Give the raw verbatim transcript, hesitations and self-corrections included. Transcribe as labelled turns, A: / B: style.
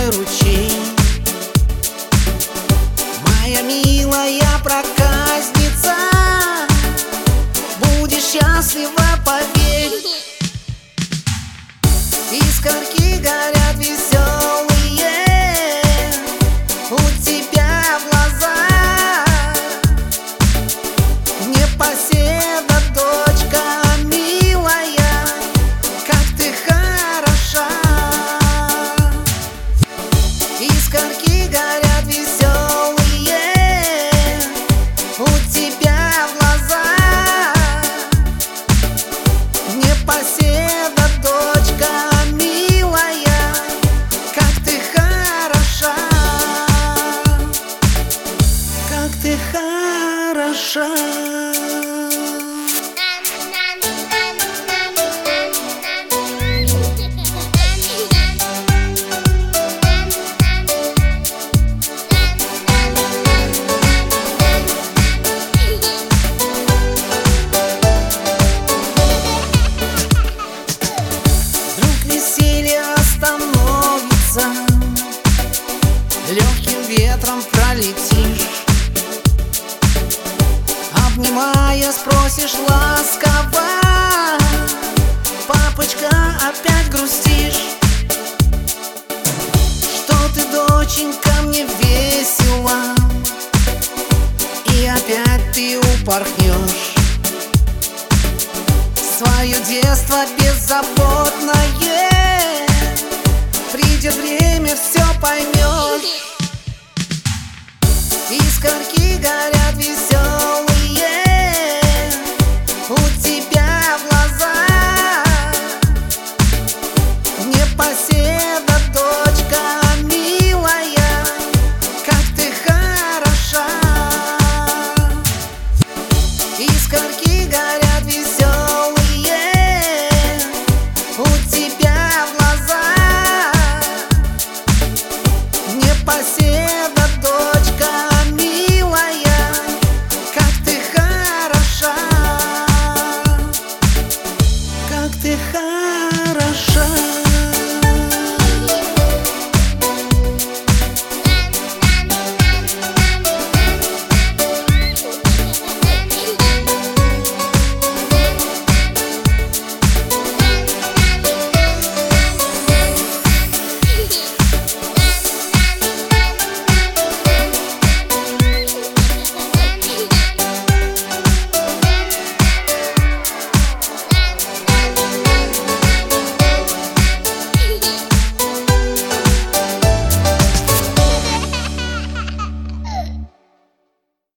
A: ручей. Моя милая проказница, будешь счастлива, поверь. Искорки горят веселые у тебя в глазах. Непоседа, дочка милая, как ты хороша. Искорки горят веселые у тебя в глазах. Непоседа, дочка милая, как ты хороша, как ты хороша. Легким ветром пролетишь, обнимая, спросишь ласково: папочка, опять грустишь? Что ты, доченька, мне весело, и опять ты упорхнешь в свое детство беззаботное. Придет время, все поймешь. Искорки горят веселые у тебя в глазах. Непоседа, дочка милая, как ты хороша. Искорки горят веселые у тебя в глазах. Непоседа, дочка милая, как ты хороша, как ты хороша.